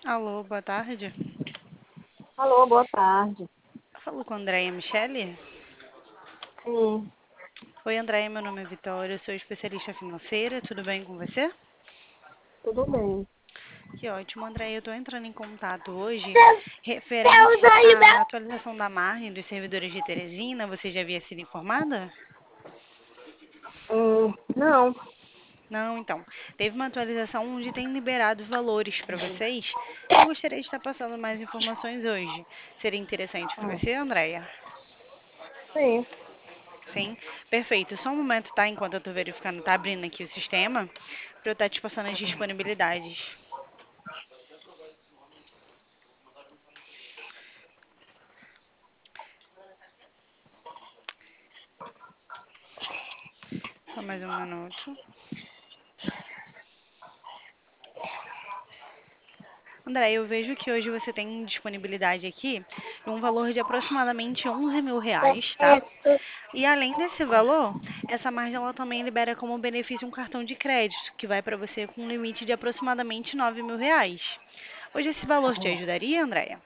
Alô, boa tarde. Alô, boa tarde. Falo com a Andréia Michele. Sim, Oi, Andréia, meu nome é Vitória, eu sou especialista financeira, tudo bem com você? tudo bem. Que ótimo, Andréia, eu estou entrando em contato hoje referente à atualização da margem dos servidores de Teresina, você já havia sido informada? Não, Não, então, teve uma atualização onde tem liberado valores para vocês e eu gostaria de estar passando mais informações hoje. Seria interessante para você, Andréia? sim, Sim, perfeito. Só um momento, tá? Enquanto eu tô verificando, tá abrindo aqui o sistema, para eu estar te passando as disponibilidades. Só mais um minuto. André, eu vejo que hoje você tem disponibilidade aqui de um valor de aproximadamente R$ 11.000, tá? E além desse valor, essa margem ela também libera como benefício um cartão de crédito, que vai para você com um limite de aproximadamente R$ 9.000. Hoje esse valor te ajudaria, Andréia?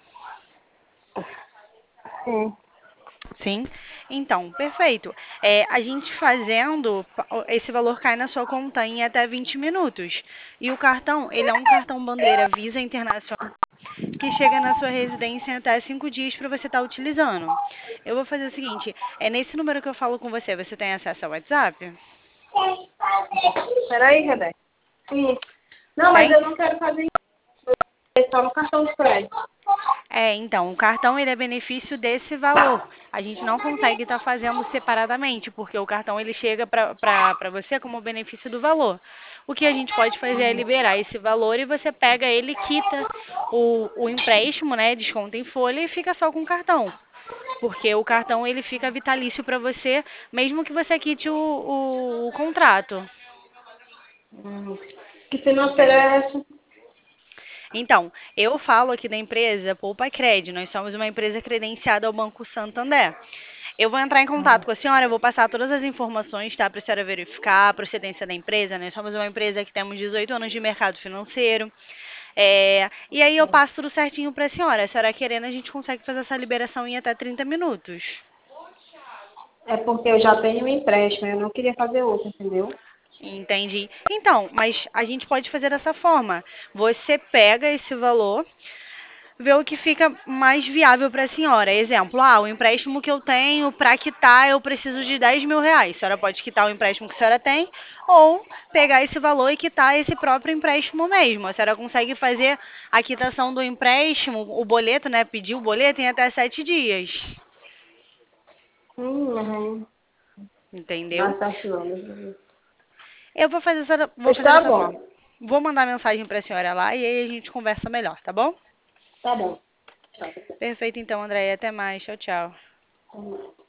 sim. Sim, então, perfeito. A gente fazendo, esse valor cai na sua conta em até 20 minutos. E o cartão, ele é um cartão bandeira Visa Internacional que chega na sua residência em até 5 dias para você estar utilizando. Eu vou fazer o seguinte, é nesse número que eu falo com você, você tem acesso ao WhatsApp? Peraí, Rebeca. Sim. Não, mas Tem? eu não quero fazer isso, só no cartão de crédito. Então, o cartão ele é benefício desse valor. A gente não consegue estar fazendo separadamente, porque o cartão ele chega para você como benefício do valor. O que a gente pode fazer é liberar esse valor e você pega ele, quita o empréstimo, né? Desconta em folha e fica só com o cartão. Porque o cartão ele fica vitalício para você, mesmo que você quite o contrato. Que financeira Entende? é essa? Então, eu falo aqui da empresa Poupa Cred. Nós somos uma empresa credenciada ao Banco Santander. Eu vou entrar em contato com a senhora, eu vou passar todas as informações, tá, para a senhora verificar a procedência da empresa. Nós somos uma empresa que temos 18 anos de mercado financeiro. E aí eu passo tudo certinho para a senhora. A senhora querendo, a gente consegue fazer essa liberação em até 30 minutos. É porque eu já tenho um empréstimo, eu não queria fazer outro, entendeu? Entendi. Então, mas a gente pode fazer dessa forma. Você pega esse valor, vê o que fica mais viável para a senhora. Exemplo, o empréstimo que eu tenho para quitar, eu preciso de R$ 10.000. A senhora pode quitar o empréstimo que a senhora tem, ou pegar esse valor e quitar esse próprio empréstimo mesmo. A senhora consegue fazer a quitação do empréstimo, o boleto, né? Pedir o boleto em até 7 dias. Uhum. Entendeu? Mas tá chegando. Eu vou fazer vou Pois fazer tá dessa forma. bom, Vou mandar mensagem para a senhora lá e aí a gente conversa melhor, tá bom? tá bom. Perfeito, então, Andréia. Até mais. Tchau, tchau. Tchau.